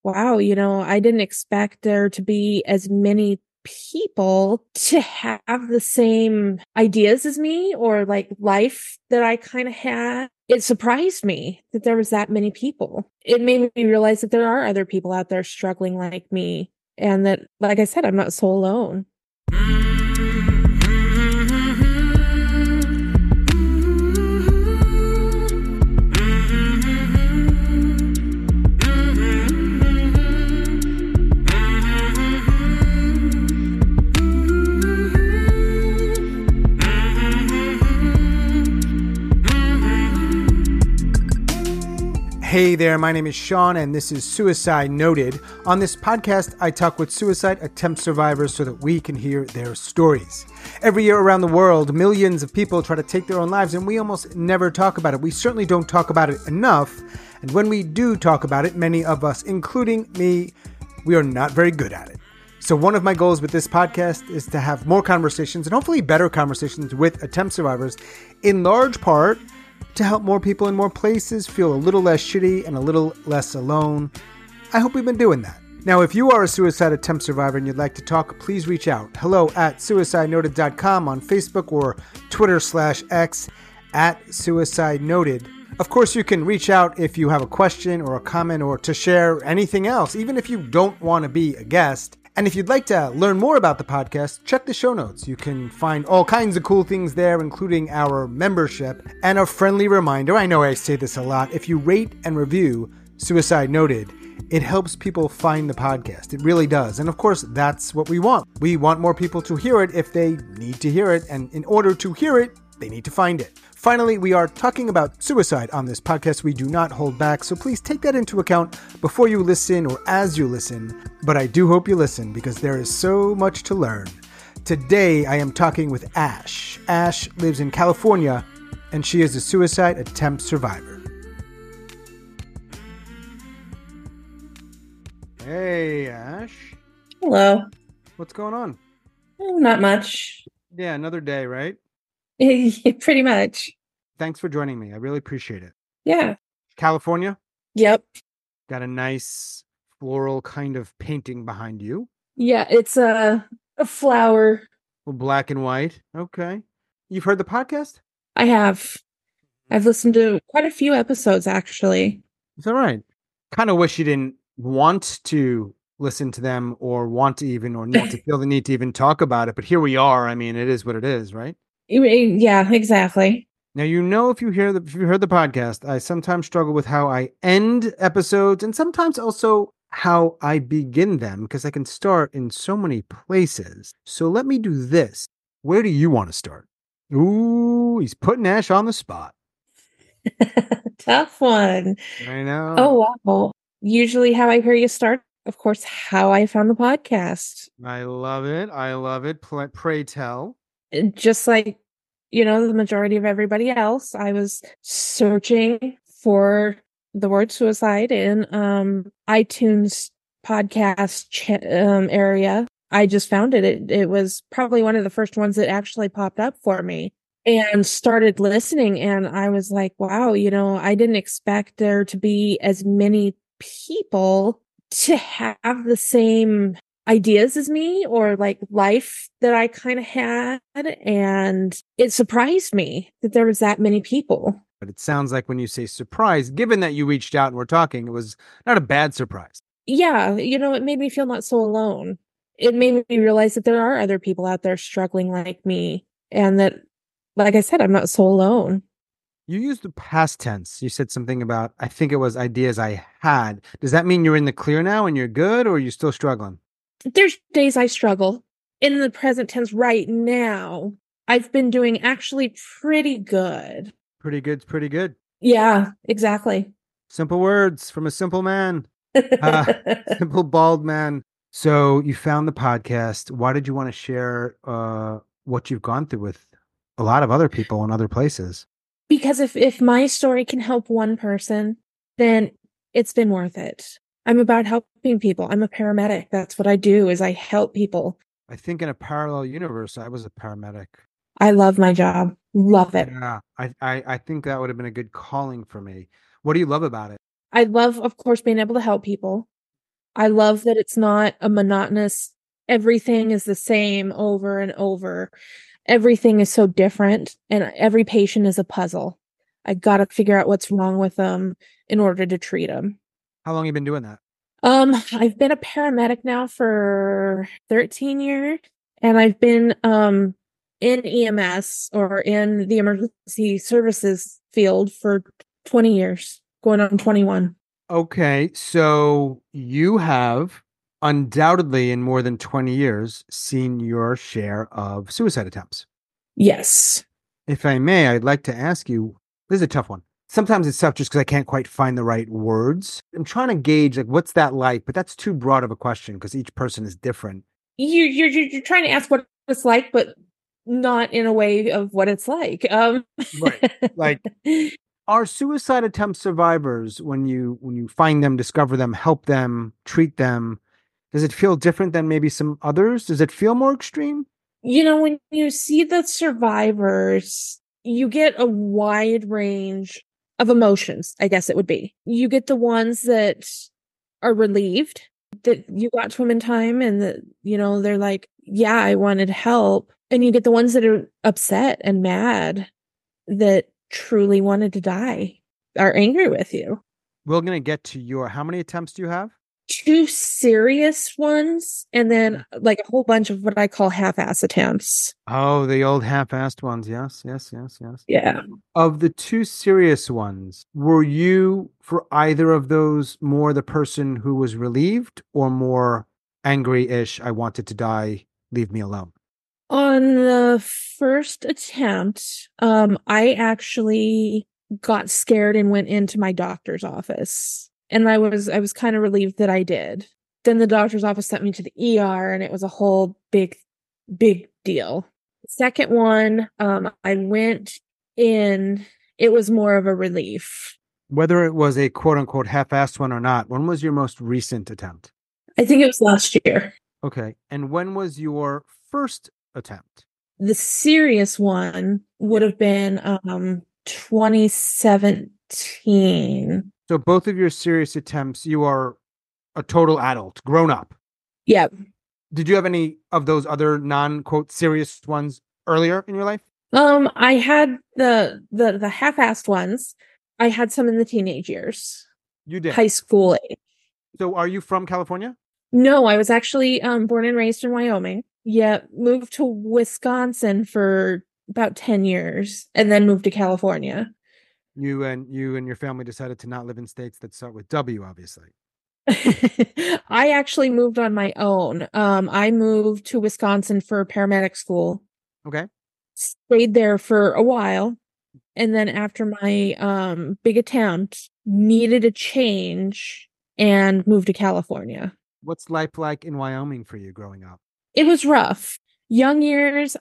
wow, I didn't expect there to be as many people to have the same ideas as me or like life that I kind of had. It surprised me that there was that many people. It made me realize that there are other people out there struggling like me and that, like I said, I'm not so alone. Hey there, my name is Sean, and this is Suicide Noted. On this podcast, I talk with suicide attempt survivors so that we can hear their stories. Every year around the world, millions of people try to take their own lives, and we almost never talk about it. We certainly don't talk about it enough, and when we do talk about it, many of us, including me, we are not very good at it. So one of my goals with this podcast is to have more conversations, and hopefully better conversations with attempt survivors, in large part to help more people in more places feel a little less shitty and a little less alone. I hope we've been doing that. Now, if you are a suicide attempt survivor and you'd like to talk, please reach out. hello@suicidenoted.com on Facebook or Twitter/X @suicidenoted. Of course, you can reach out if you have a question or a comment or to share anything else, even if you don't want to be a guest. And if you'd like to learn more about the podcast, check the show notes. You can find all kinds of cool things there, including our membership. And a friendly reminder, I know I say this a lot, if you rate and review Suicide Noted, it helps people find the podcast. It really does. And of course, that's what we want. We want more people to hear it if they need to hear it. And in order to hear it, they need to find it. Finally, we are talking about suicide on this podcast. We do not hold back, so please take that into account before you listen or as you listen. But I do hope you listen because there is so much to learn. Today, I am talking with Ash. Ash lives in California, and she is a suicide attempt survivor. Hey, Ash. Hello. What's going on? Oh, not much. Yeah, another day, right? Pretty much. Thanks for joining me. I really appreciate it. Yeah. California? Yep. Got a nice floral kind of painting behind you. Yeah, it's a flower. Well, black and white. Okay. You've heard the podcast? I have. I've listened to quite a few episodes, actually. It's all right. Kind of wish you didn't want to listen to them or want to even, or not to feel the need to even talk about it. But here we are. I mean, it is what it is, right? Yeah, exactly. Now, if you heard the podcast, I sometimes struggle with how I end episodes and sometimes also how I begin them because I can start in so many places. So let me do this. Where do you want to start? Ooh, he's putting Ash on the spot. Tough one. I know. Oh, wow. Usually how I hear you start, of course, how I found the podcast. I love it. I love it. Pray tell. Just like, the majority of everybody else, I was searching for the word suicide in iTunes podcast area. I just found it. It was probably one of the first ones that actually popped up for me and started listening. And I was like, wow, I didn't expect there to be as many people to have the same ideas as me or like life that I kind of had. And it surprised me that there was that many people. But it sounds like when you say surprise, given that you reached out and we're talking, it was not a bad surprise. Yeah. It made me feel not so alone. It made me realize that there are other people out there struggling like me. And that, like I said, I'm not so alone. You used the past tense. You said something about, I think it was ideas I had. Does that mean you're in the clear now and you're good, or are you still struggling? There's days I struggle. In the present tense right now, I've been doing actually pretty good. Pretty good's pretty good. Yeah, exactly. Simple words from a simple man. Simple bald man. So you found the podcast. Why did you want to share what you've gone through with a lot of other people in other places? Because if my story can help one person, then it's been worth it. I'm about helping people. I'm a paramedic. That's what I do, is I help people. I think in a parallel universe, I was a paramedic. I love my job. Love it. Yeah, I think that would have been a good calling for me. What do you love about it? I love, of course, being able to help people. I love that it's not a monotonous, everything is the same over and over. Everything is so different, and every patient is a puzzle. I got to figure out what's wrong with them in order to treat them. How long have you been doing that? I've been a paramedic now for 13 years, and I've been in EMS or in the emergency services field for 20 years, going on 21. Okay, so you have undoubtedly in more than 20 years seen your share of suicide attempts. Yes. If I may, I'd like to ask you, this is a tough one. Sometimes it's tough just because I can't quite find the right words. I'm trying to gauge like what's that like, but that's too broad of a question because each person is different. You're trying to ask what it's like, but not in a way of what it's like. Right. Like, are suicide attempt survivors, when you find them, discover them, help them, treat them, does it feel different than maybe some others? Does it feel more extreme? When you see the survivors, you get a wide range of emotions, I guess it would be. You get the ones that are relieved that you got to them in time and that, they're like, yeah, I wanted help. And you get the ones that are upset and mad that truly wanted to die, are angry with you. We're going to get to how many attempts do you have? 2 serious ones, and then like a whole bunch of what I call half-ass attempts. Oh, the old half-assed ones. Yes, yes, yes, yes. Yeah. Of the 2 serious ones, were you, for either of those, more the person who was relieved or more angry-ish, I wanted to die, leave me alone? On the first attempt, I actually got scared and went into my doctor's office. And I was kind of relieved that I did. Then the doctor's office sent me to the ER, and it was a whole big deal. Second one, I went in, it was more of a relief. Whether it was a quote-unquote half-assed one or not, when was your most recent attempt? I think it was last year. Okay. And when was your first attempt? The serious one would have been 2017. So both of your serious attempts, you are a total adult, grown up. Yep. Did you have any of those other non-quote serious ones earlier in your life? I had the half-assed ones. I had some in the teenage years. You did. High school age. So are you from California? No, I was actually born and raised in Wyoming. Yeah, moved to Wisconsin for about 10 years and then moved to California. You and your family decided to not live in states that start with W, obviously. I actually moved on my own. I moved to Wisconsin for paramedic school. Okay. Stayed there for a while. And then after my big attempt, needed a change and moved to California. What's life like in Wyoming for you growing up? It was rough. Young years,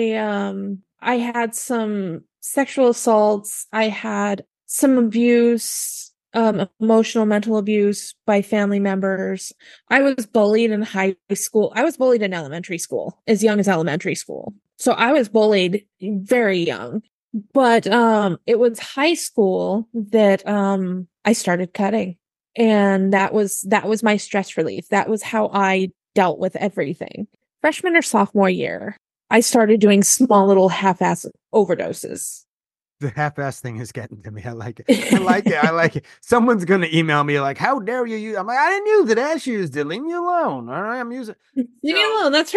I had some sexual assaults. I had some abuse, emotional, mental abuse by family members. I was bullied in high school. I was bullied in elementary school, as young as elementary school. So I was bullied very young. But it was high school that I started cutting. And that was my stress relief. That was how I dealt with everything. Freshman or sophomore year, I started doing small little half-ass overdoses. The half-ass thing is getting to me. I like it. I like it. I like it. Someone's going to email me like, how dare you use? I'm like, I didn't use it. Ash used it. Leave me alone. All right. I'm using Leave me alone. That's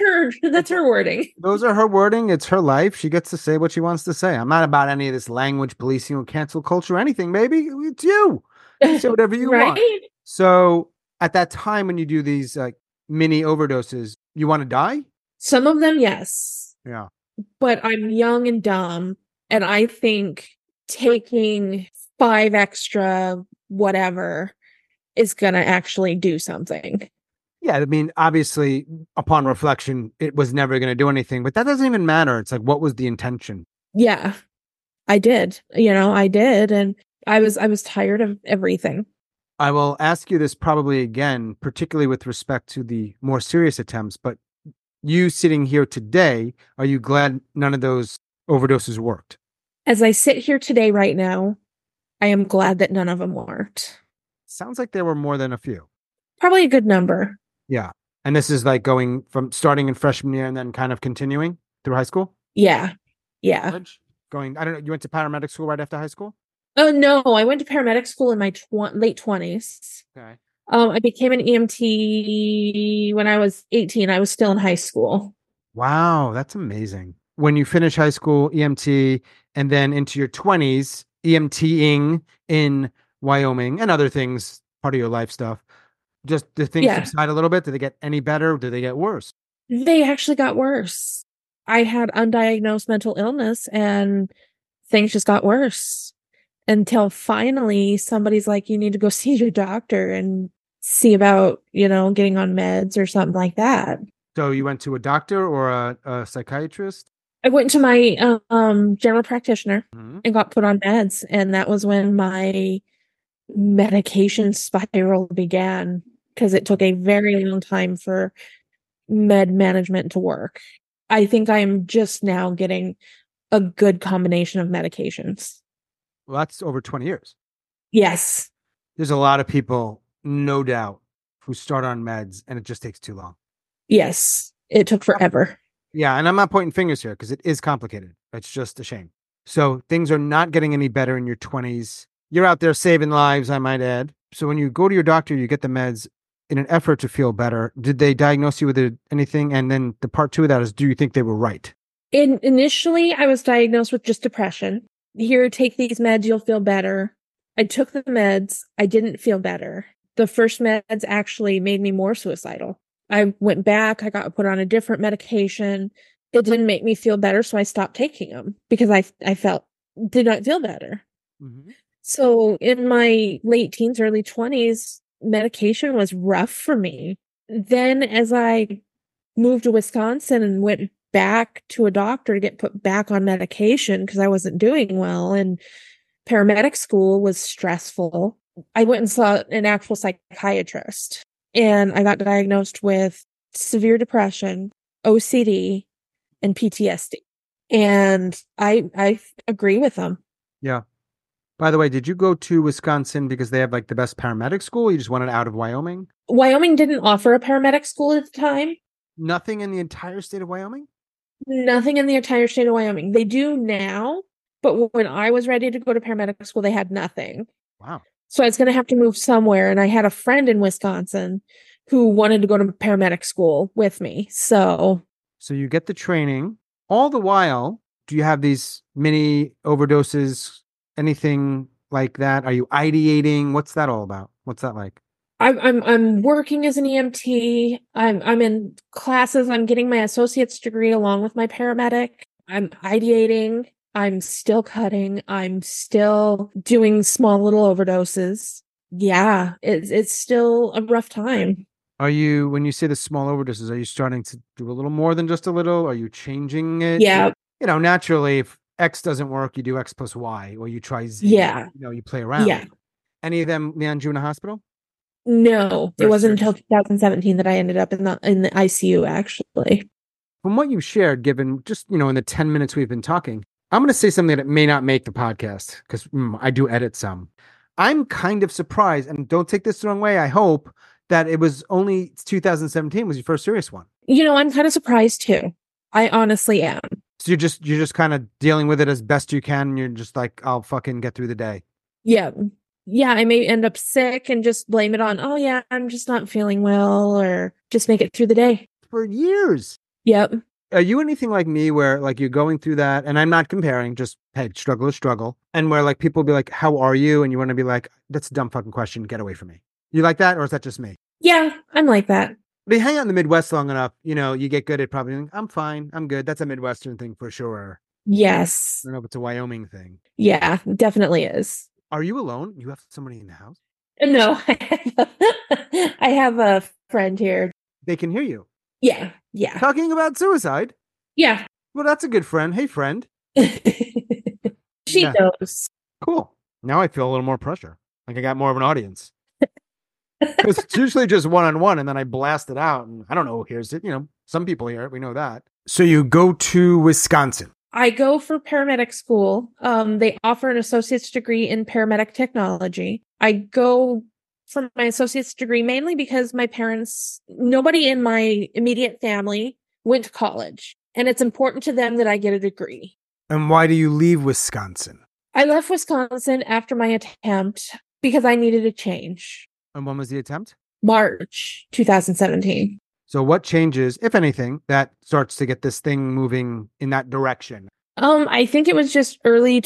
her wording. Those are her wording. It's her life. She gets to say what she wants to say. I'm not about any of this language policing or cancel culture or anything, baby. It's you. You say whatever you right? want. So at that time when you do these mini overdoses, you want to die? Some of them, yes. Yeah. But I'm young and dumb. And I think taking 5 extra whatever is going to actually do something. Yeah. I mean, obviously, upon reflection, it was never going to do anything, but that doesn't even matter. It's like, what was the intention? Yeah, I did. I did. And I was tired of everything. I will ask you this probably again, particularly with respect to the more serious attempts, but you sitting here today, are you glad none of those overdoses worked? As I sit here today, right now, I am glad that none of them worked. Sounds like there were more than a few. Probably a good number. Yeah. And this is like going from starting in freshman year and then kind of continuing through high school? Yeah. Yeah. College? Going, I don't know, you went to paramedic school right after high school? Oh no, I went to paramedic school in my late 20s. Okay. I became an EMT when I was 18. I was still in high school. Wow, that's amazing. When you finish high school, EMT, and then into your 20s, EMTing in Wyoming and other things, part of your life stuff. Just do things Yeah, subside a little bit? Do they get any better? Do they get worse? they actually got worse. I had undiagnosed mental illness and things just got worse until finally somebody's like, you need to go see your doctor and see about, getting on meds or something like that. So you went to a doctor or a psychiatrist? I went to my general practitioner Mhm. and got put on meds, and that was when my medication spiral began because it took a very long time for med management to work. I think I'm just now getting a good combination of medications. Well, that's over 20 years. Yes. There's a lot of people, no doubt, who start on meds and it just takes too long. Yes. It took forever. Yeah, and I'm not pointing fingers here because it is complicated. It's just a shame. So things are not getting any better in your 20s. You're out there saving lives, I might add. So when you go to your doctor, you get the meds in an effort to feel better. Did they diagnose you with anything? And then the part two of that is, do you think they were right? Initially, I was diagnosed with just depression. Here, take these meds, you'll feel better. I took the meds. I didn't feel better. The first meds actually made me more suicidal. I went back. I got put on a different medication. It didn't make me feel better, so I stopped taking them because I did not feel better. Mm-hmm. So in my late teens, early 20s, medication was rough for me. Then as I moved to Wisconsin and went back to a doctor to get put back on medication because I wasn't doing well, and paramedic school was stressful, I went and saw an actual psychiatrist, and I got diagnosed with severe depression, OCD, and PTSD. And I agree with them. Yeah. By the way, did you go to Wisconsin because they have like the best paramedic school? You just wanted out of Wyoming? Wyoming didn't offer a paramedic school at the time. Nothing in the entire state of Wyoming? Nothing in the entire state of Wyoming. They do now, but when I was ready to go to paramedic school, they had nothing. Wow. So I was going to have to move somewhere. And I had a friend in Wisconsin who wanted to go to paramedic school with me. So you get the training. All the while, do you have these mini overdoses, anything like that? Are you ideating? What's that all about? What's that like? I'm working as an EMT. I'm in classes. I'm getting my associate's degree along with my paramedic. I'm ideating. I'm still cutting. I'm still doing small little overdoses. Yeah, it's still a rough time. Are you, when you say the small overdoses, are you starting to do a little more than just a little? Are you changing it? Yeah. Naturally, if X doesn't work, you do X plus Y, or you try Z. Yeah. You play around. Yeah. Any of them land you in a hospital? No, it wasn't until 2017 that I ended up in the ICU, actually. From what you've shared, given just, in the 10 minutes we've been talking, I'm going to say something that may not make the podcast because I do edit some. I'm kind of surprised, and don't take this the wrong way, I hope, that it was only 2017 was your first serious one. I'm kind of surprised too. I honestly am. So you're just kind of dealing with it as best you can. And you're just like, I'll fucking get through the day. Yeah. Yeah, I may end up sick and just blame it on, oh yeah, I'm just not feeling well, or just make it through the day. For years. Yep. Are you anything like me where like you're going through that, and I'm not comparing, just hey, struggle is struggle, and where like people be like, how are you? And you want to be like, that's a dumb fucking question. Get away from me. You like that? Or is that just me? Yeah, I'm like that. But you hang out in the Midwest long enough, you get good at probably, I'm fine. I'm good. That's a Midwestern thing for sure. Yes. I don't know if it's a Wyoming thing. Yeah, definitely is. Are you alone? You have somebody in the house? No, I have a friend here. They can hear you. Yeah. Yeah. Talking about suicide? Yeah. Well, that's a good friend. Hey, friend. She knows. Cool. Now I feel a little more pressure. Like I got more of an audience. Because it's usually just one-on-one, and then I blast it out, and I don't know who hears it. Some people hear it. We know that. So you go to Wisconsin. I go for paramedic school. They offer an associate's degree in paramedic technology. I go for my associate's degree, mainly because nobody in my immediate family went to college. And it's important to them that I get a degree. And why do you leave Wisconsin? I left Wisconsin after my attempt because I needed a change. And when was the attempt? March 2017. So what changes, if anything, that starts to get this thing moving in that direction? I think it was just early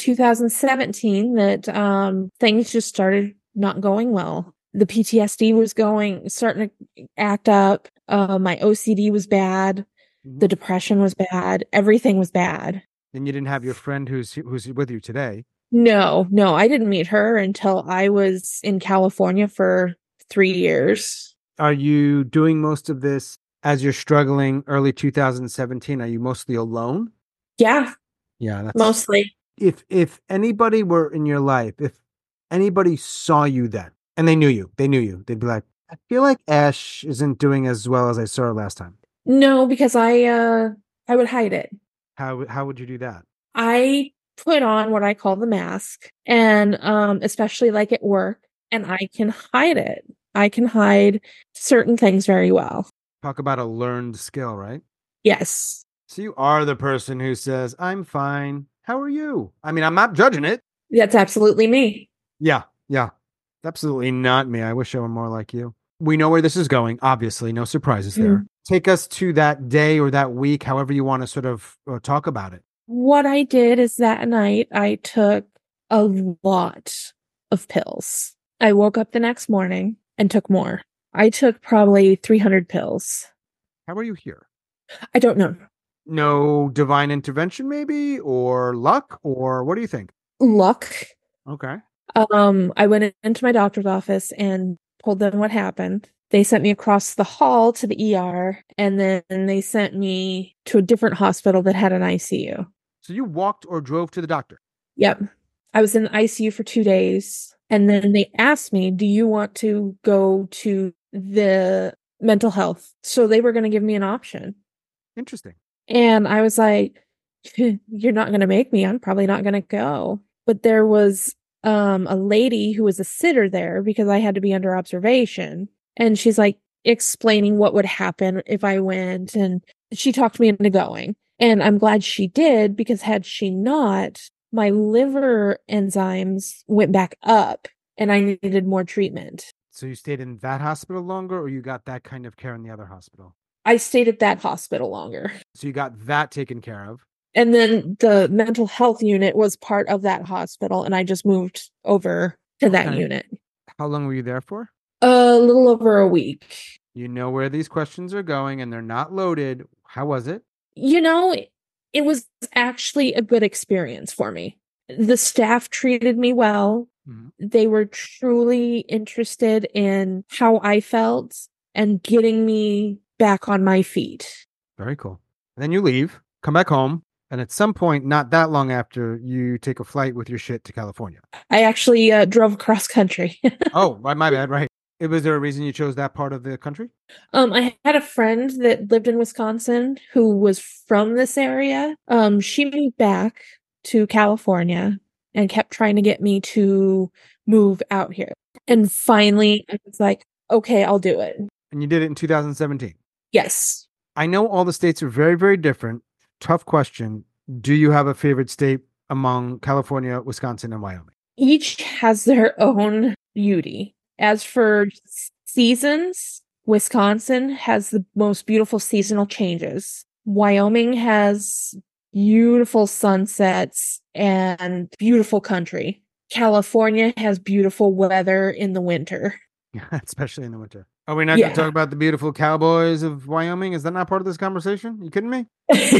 2017 that things just started not going well. The PTSD was starting to act up. My OCD was bad. Mm-hmm. The depression was bad. Everything was bad. And you didn't have your friend who's with you today. No, I didn't meet her until I was in California for 3 years. Are you doing most of this as you're struggling early 2017? Are you mostly alone? Yeah. Yeah, that's mostly. If anybody were in your life, if anybody saw you then and they knew you, they'd be like, I feel like Ash isn't doing as well as I saw her last time. No, because I would hide it. How would you do that? I put on what I call the mask, and especially like at work, and I can hide it. I can hide certain things very well. Talk about a learned skill, right? Yes. So you are the person who says, I'm fine. How are you? I mean, I'm not judging it. That's absolutely me. Yeah. Absolutely not me. I wish I were more like you. We know where this is going. Obviously, no surprises there. Take us to that day or that week, however you want to sort of talk about it. What I did is that night I took a lot of pills. I woke up the next morning and took more. I took probably 300 pills. How are you here? I don't know. No divine intervention, maybe, or luck, or what do you think? Luck. Okay. I went into my doctor's office and told them what happened. They sent me across the hall to the ER, and then they sent me to a different hospital that had an ICU. So you walked or drove to the doctor? Yep. I was in the ICU for 2 days, and then they asked me, do you want to go to the mental health? So they were going to give me an option. Interesting. And I was like, you're not going to make me. I'm probably not going to go. But there was a lady who was a sitter there because I had to be under observation. And she's like explaining what would happen if I went. And she talked me into going. And I'm glad she did, because had she not, my liver enzymes went back up and I needed more treatment. So you stayed in that hospital longer, or you got that kind of care in the other hospital? I stayed at that hospital longer. So you got that taken care of. And then the mental health unit was part of that hospital, and I just moved over to that unit. How long were you there for? A little over a week. You know where these questions are going, and they're not loaded. How was it? You know, it was actually a good experience for me. The staff treated me well. Mm-hmm. They were truly interested in how I felt and getting me back on my feet. Very cool. And then you leave, come back home. And at some point, not that long after, you take a flight with your shit to California. I actually drove across country. Oh, my bad. Right. Was there a reason you chose that part of the country? I had a friend that lived in Wisconsin who was from this area. She moved back to California and kept trying to get me to move out here. And finally, I was like, okay, I'll do it. And you did it in 2017? Yes. I know all the states are very, very different. Tough question. Do you have a favorite state among California, Wisconsin, and Wyoming? Each has their own beauty. As for seasons, Wisconsin has the most beautiful seasonal changes. Wyoming has beautiful sunsets and beautiful country. California has beautiful weather in the winter. Especially in the winter. Are we not going to talk about the beautiful cowboys of Wyoming? Is that not part of this conversation? You kidding me?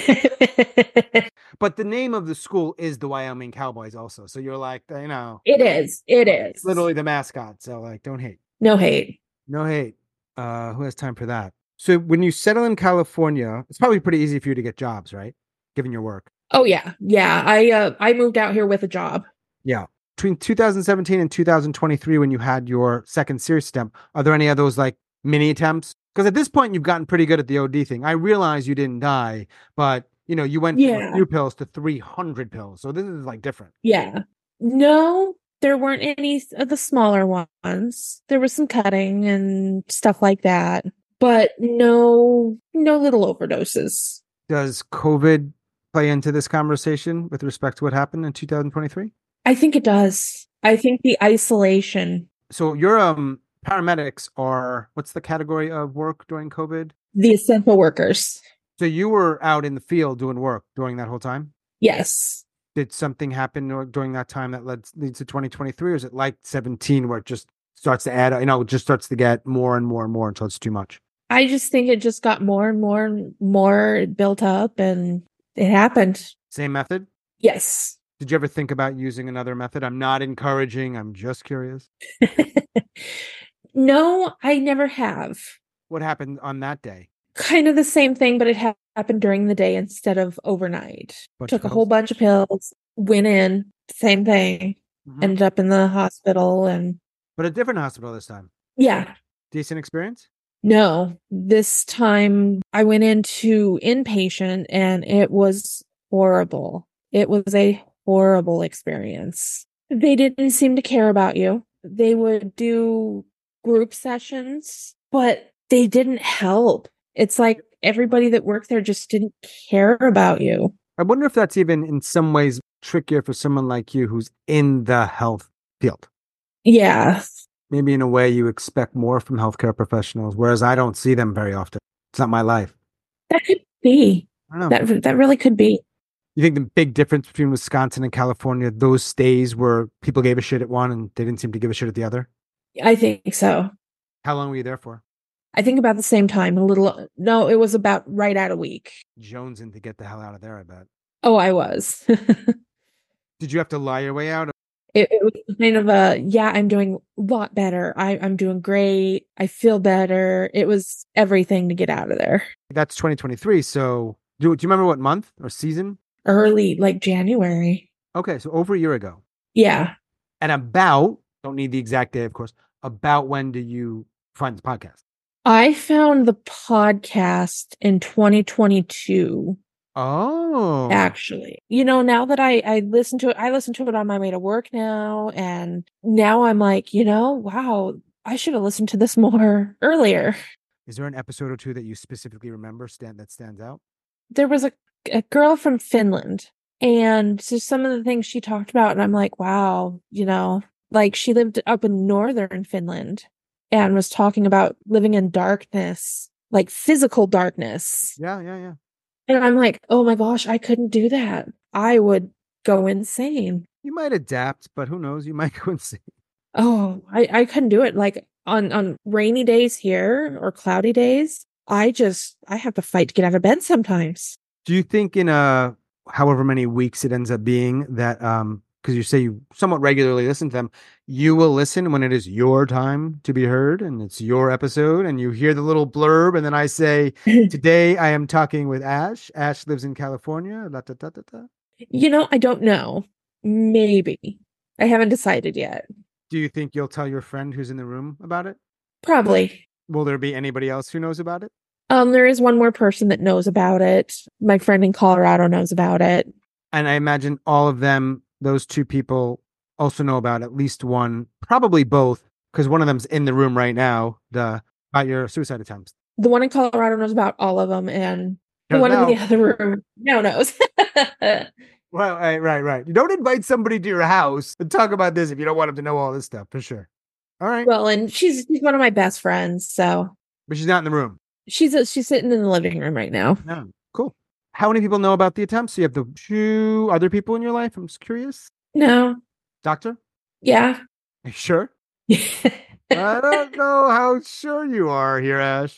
But the name of the school is the Wyoming Cowboys also. So you're like, you know. It is. It's literally the mascot. So like, don't hate. No hate. No hate. Who has time for that? So when you settle in California, it's probably pretty easy for you to get jobs, right? Given your work. Oh, yeah. Yeah. I moved out here with a job. Yeah. Between 2017 and 2023, when you had your second serious attempt, are there any of those like mini attempts? Because at this point, you've gotten pretty good at the OD thing. I realize you didn't die, but you know, you went from a few pills to 300 pills. So this is like different. Yeah. No, There weren't any of the smaller ones. There was some cutting and stuff like that, but no little overdoses. Does COVID play into this conversation with respect to what happened in 2023? I think it does. I think the isolation, So your paramedics are, what's the category of work during COVID? the essential workers. So you were out in the field doing work during that whole time? Yes. Did something happen during that time that leads to 2023, or is it like 17 where it just starts to add, it just starts to get more and more and more until it's too much? I just think it just got more and more and more built up and it happened. Same method? Yes. Did you ever think about using another method? I'm not encouraging, I'm just curious. No, I never have. What happened on that day? Kind of the same thing, but it happened during the day instead of overnight. Took a whole bunch of pills, went in, same thing, ended up in the hospital But a different hospital this time. Yeah. Decent experience? No, this time I went into inpatient and it was horrible. It was a horrible experience. They didn't seem to care about you. They would do group sessions, but they didn't help. It's like everybody that worked there just didn't care about you. I wonder if that's even in some ways trickier for someone like you who's in the health field. Yeah. Maybe in a way you expect more from healthcare professionals, whereas I don't see them very often. It's not my life. That could be. I don't know. That really could be. You think the big difference between Wisconsin and California, those stays where people gave a shit at one and they didn't seem to give a shit at the other? I think so. How long were you there for? I think about the same time. No, it was about right at a week. Jonesing to get the hell out of there, I bet. Oh, I was. Did you have to lie your way out? It was kind of I'm doing a lot better. I'm doing great. I feel better. It was everything to get out of there. That's 2023. So do you remember what month or season? Early, like January. Okay, so over a year ago. Yeah. And don't need the exact day, of course, about when do you find the podcast? I found the podcast in 2022. Oh. Actually. Now that I listen to it on my way to work now, and now I'm like, wow, I should have listened to this more earlier. Is there an episode or two that you specifically remember that stands out? There was a girl from Finland, and so some of the things she talked about, and I'm like, wow, like she lived up in northern Finland and was talking about living in darkness, like physical darkness. Yeah. And I'm like, oh my gosh, I couldn't do that. I would go insane. You might adapt, but who knows? You might go insane. Oh, I couldn't do it. Like on rainy days here or cloudy days, I have to fight to get out of bed sometimes. Do you think in however many weeks it ends up being that because you say you somewhat regularly listen to them, you will listen when it is your time to be heard and it's your episode and you hear the little blurb and then I say, today I am talking with Ash. Ash lives in California. Da, da, da, da, da. I don't know. Maybe. I haven't decided yet. Do you think you'll tell your friend who's in the room about it? Probably. Will there be anybody else who knows about it? There is one more person that knows about it. My friend in Colorado knows about it. And I imagine all of them, those two people also know about at least one, probably both, because one of them's in the room right now, about your suicide attempts. The one in Colorado knows about all of them, and the one in the other room now knows. Well, right. You don't invite somebody to your house and talk about this if you don't want them to know all this stuff, for sure. All right. Well, and she's one of my best friends, so. But she's not in the room. She's sitting in the living room right now. No. Cool. How many people know about the attempts? So you have the two other people in your life? I'm just curious. No. Doctor? Yeah. Are you sure? I don't know how sure you are here, Ash.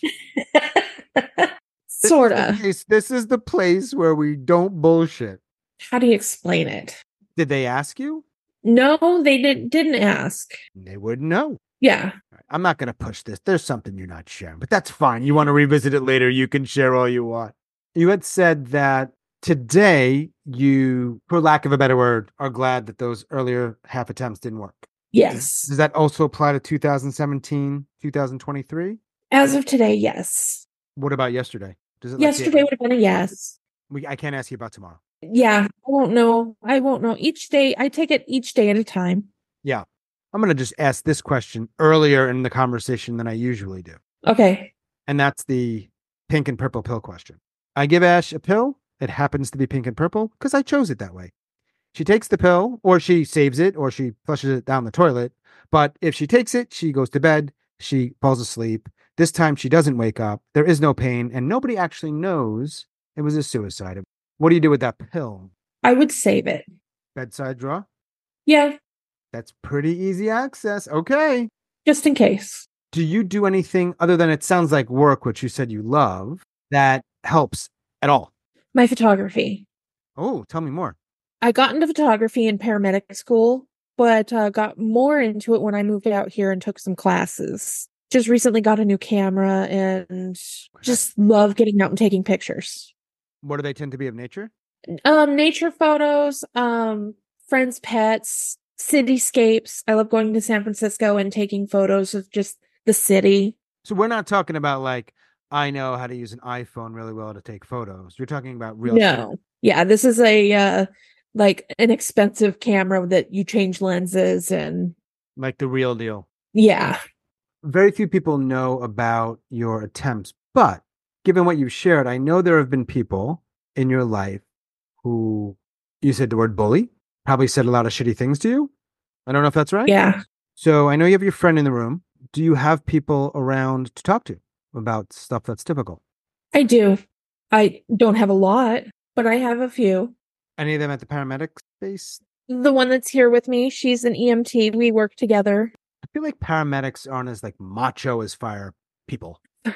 Sorta. This is the place where we don't bullshit. How do you explain it? Did they ask you? No, they didn't ask. They wouldn't know. Yeah. I'm not going to push this. There's something you're not sharing, but that's fine. You want to revisit it later. You can share all you want. You had said that today you, for lack of a better word, are glad that those earlier half attempts didn't work. Yes. Does that also apply to 2017, 2023? As of today, yes. What about yesterday? Yesterday would have been a yes. I can't ask you about tomorrow. Yeah, I won't know. Each day, I take it each day at a time. Yeah. I'm going to just ask this question earlier in the conversation than I usually do. Okay. And that's the pink and purple pill question. I give Ash a pill. It happens to be pink and purple because I chose it that way. She takes the pill, or she saves it, or she flushes it down the toilet. But if she takes it, she goes to bed, she falls asleep. This time she doesn't wake up. There is no pain, and nobody actually knows it was a suicide. What do you do with that pill? I would save it. Bedside drawer? Yeah, That's pretty easy access. Okay. just in case. Do you do anything other than it sounds like work, which you said you love, that helps at all? My photography. Oh, tell me more. I got into photography in paramedic school, but got more into it when I moved out here and took some classes. Just recently got a new camera and just love getting out and taking pictures. What do they tend to be of nature? Nature photos, friends' pets, cityscapes. I love going to San Francisco and taking photos of just the city. So we're not talking about like, I know how to use an iPhone really well to take photos. You're talking about real No. Yeah, this is a like an expensive camera that you change lenses and like the real deal. yeah. Very few people know about your attempts, but given what you've shared, I know there have been people in your life who you said the word bully, probably said a lot of shitty things to you. I don't know if that's right. Yeah. So I know you have your friend in the room. Do you have people around to talk to about stuff that's typical? I do. I don't have a lot, but I have a few. Any of them at the paramedic space? The one that's here with me, she's an EMT. We work together. I feel like paramedics aren't as like macho as fire people. Oh,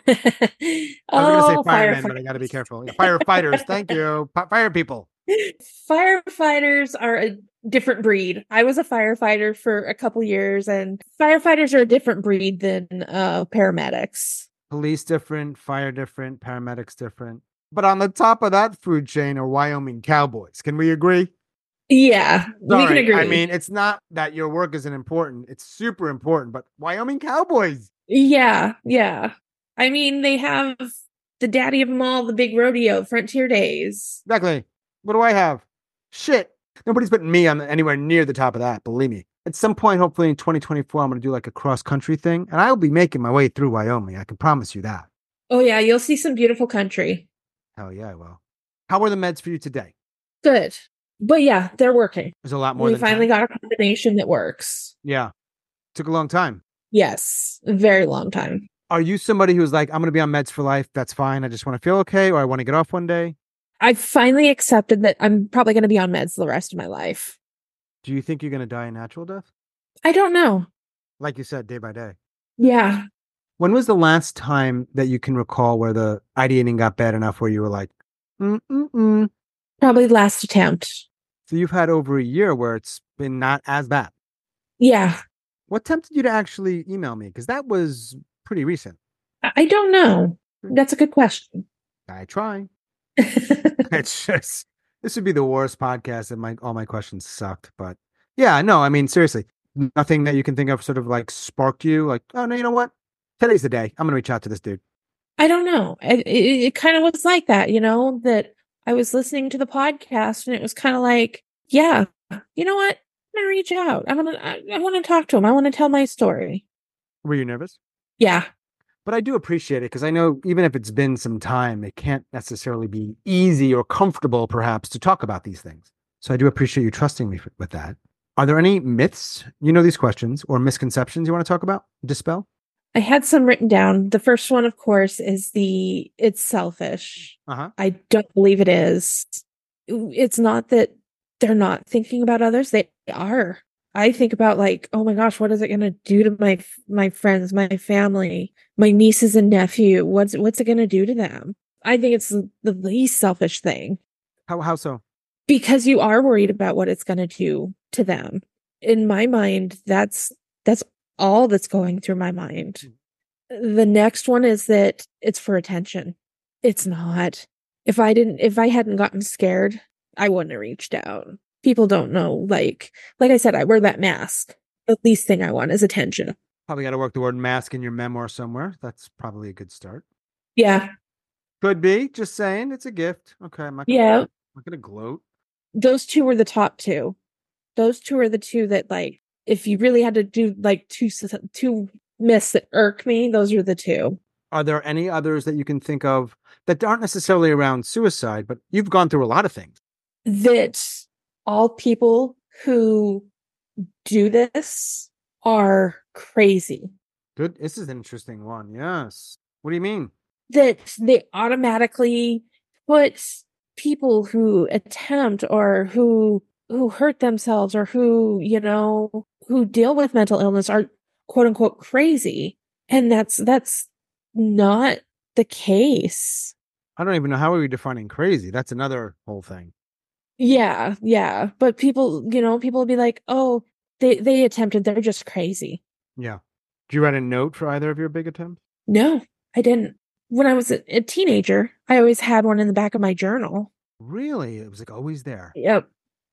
I was going to say firemen, but I got to be careful. Yeah, firefighters, thank you. Fire people. Firefighters are a different breed. I was a firefighter for a couple years, and firefighters are a different breed than paramedics. Police different, fire different, paramedics different. But on the top of that food chain are Wyoming cowboys. Can we agree? Yeah, we can agree. I mean, it's not that your work isn't important. It's super important, but Wyoming cowboys. Yeah, yeah. I mean, they have the daddy of them all, the big rodeo, Frontier Days. Exactly. What do I have? Shit. Nobody's putting me on anywhere near the top of that, believe me. At some point, hopefully in 2024, I'm going to do like a cross-country thing, and I'll be making my way through Wyoming. I can promise you that. Oh, yeah, you'll see some beautiful country. Hell yeah, I will. How are the meds for you today? Good. But yeah, they're working. There's a lot more We than finally 10. got a combination that works. Yeah. Took a long time. Yes, a very long time. Are you somebody who's like, I'm going to be on meds for life. That's fine. I just want to feel okay, or I want to get off one day? I finally accepted that I'm probably going to be on meds the rest of my life. Do you think you're going to die a natural death? I don't know. Like you said, day by day. Yeah. When was the last time that you can recall where the ideating got bad enough where you were like, mm-mm-mm? Probably last attempt. So you've had over a year where it's been not as bad. Yeah. What tempted you to actually email me? Because that was pretty recent. I don't know. That's a good question. I try. It's just, this would be the worst podcast if all my questions sucked. But yeah, no, I mean, seriously, nothing that you can think of sort of like sparked you like, oh, no, you know what? Today's the day. I'm going to reach out to this dude. I don't know. It kind of was like that, that I was listening to the podcast and it was kind of like, yeah, you know what? I'm going to reach out. I want to talk to him. I want to tell my story. Were you nervous? Yeah. But I do appreciate it because I know even if it's been some time, it can't necessarily be easy or comfortable, perhaps, to talk about these things. So I do appreciate you trusting me with that. Are there any myths, these questions, or misconceptions you want to talk about, dispel? I had some written down. The first one, of course, is it's selfish. Uh-huh. I don't believe it is. It's not that they're not thinking about others. They are. I think about like, oh my gosh, what is it going to do to my friends, my family, my nieces and nephew? What's it going to do to them? I think it's the least selfish thing. How so? Because you are worried about what it's going to do to them. In my mind, that's all that's going through my mind. The next one is that it's for attention. It's not. If I hadn't gotten scared, I wouldn't have reached out. People don't know. Like I said, I wear that mask. The least thing I want is attention. Probably got to work the word mask in your memoir somewhere. That's probably a good start. Yeah. Could be. Just saying. It's a gift. Okay. I'm not gonna gloat. Those two were the top two. Those two are the two that like if you really had to do like two myths that irk me, those are the two. Are there any others that you can think of that aren't necessarily around suicide, but you've gone through a lot of things? That all people who do this are crazy. Good. This is an interesting one. Yes. What do you mean? That they automatically put people who attempt or who hurt themselves or who deal with mental illness are quote unquote crazy. And that's not the case. I don't even know how are we defining crazy. That's another whole thing. Yeah. But people will be like, oh, they attempted, they're just crazy. Yeah. Did you write a note for either of your big attempts? No, I didn't. When I was a teenager, I always had one in the back of my journal. Really? It was like always there. Yep.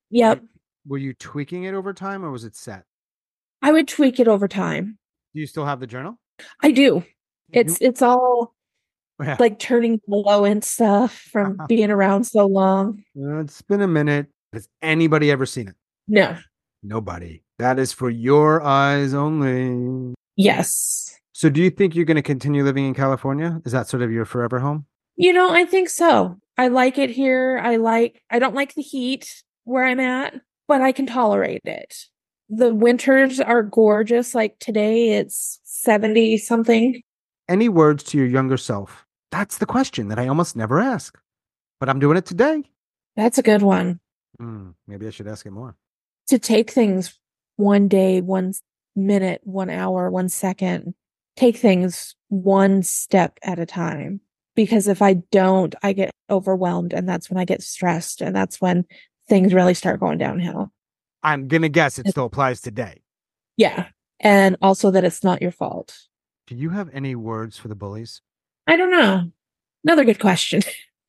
Were you tweaking it over time or was it set? I would tweak it over time. Do you still have the journal? I do. It's all like turning yellow and stuff from being around so long. It's been a minute. Has anybody ever seen it? No. Nobody. That is for your eyes only. Yes. So do you think you're going to continue living in California? Is that sort of your forever home? I think so. I like it here. I don't like the heat where I'm at, but I can tolerate it. The winters are gorgeous. Like today it's 70 something. Any words to your younger self? That's the question that I almost never ask, but I'm doing it today. That's a good one. Maybe I should ask it more. To take things one day, 1 minute, 1 hour, 1 second. Take things one step at a time. Because if I don't, I get overwhelmed, and that's when I get stressed, and that's when things really start going downhill. I'm going to guess it still applies today. Yeah. And also that it's not your fault. Do you have any words for the bullies? I don't know. Another good question.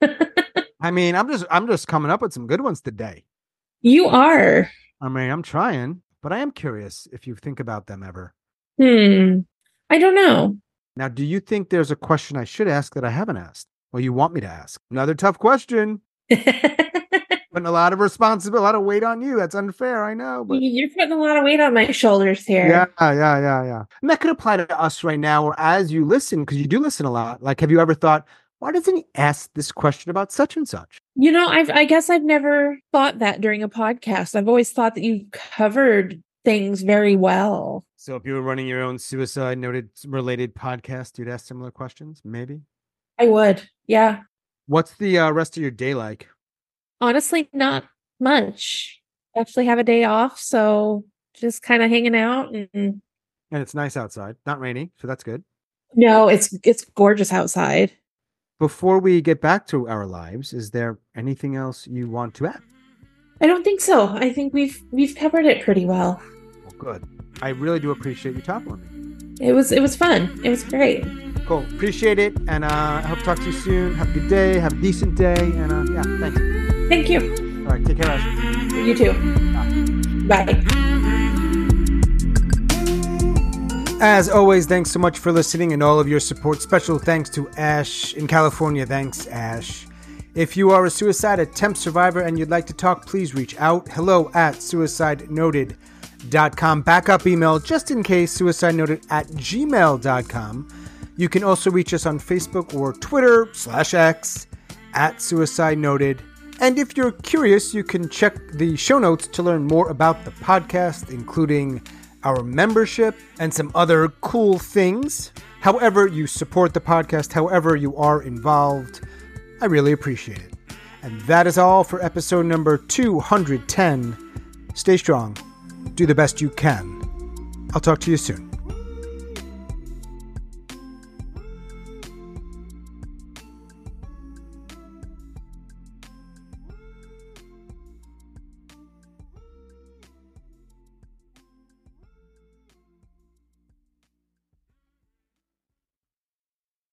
I mean, I'm just coming up with some good ones today. You are. I mean, I'm trying, but I am curious if you think about them ever. I don't know. Now, do you think there's a question I should ask that I haven't asked? Or you want me to ask? Another tough question. Putting a lot of responsibility, a lot of weight on you. That's unfair, I know. But you're putting a lot of weight on my shoulders here. Yeah. And that could apply to us right now, or as you listen, because you do listen a lot. Like, have you ever thought, why doesn't he ask this question about such and such? I guess I've never thought that during a podcast. I've always thought that you covered things very well. So if you were running your own suicide noted related podcast, you'd ask similar questions, maybe? I would, yeah. What's the rest of your day like? Honestly, not much. I actually have a day off, so just kind of hanging out. And it's nice outside, not rainy, so that's good. No, it's gorgeous outside. Before we get back to our lives, is there anything else you want to add? I don't think so. I think we've covered it pretty well. Well, good. I really do appreciate you talking with me. It was fun. It was great. Cool. Appreciate it. And I hope to talk to you soon. Have a good day. Have a decent day. And yeah, thanks. Thank you. All right. Take care, Ash. You too. Bye. As always, thanks so much for listening and all of your support. Special thanks to Ash in California. Thanks, Ash. If you are a suicide attempt survivor and you'd like to talk, please reach out. hello@suicidenoted.com. Backup email, just in case, suicidenoted@gmail.com. You can also reach us on Facebook or Twitter /X @suicidenoted. And if you're curious, you can check the show notes to learn more about the podcast, including our membership and some other cool things. However you support the podcast, however you are involved, I really appreciate it. And that is all for episode number 210. Stay strong. Do the best you can. I'll talk to you soon.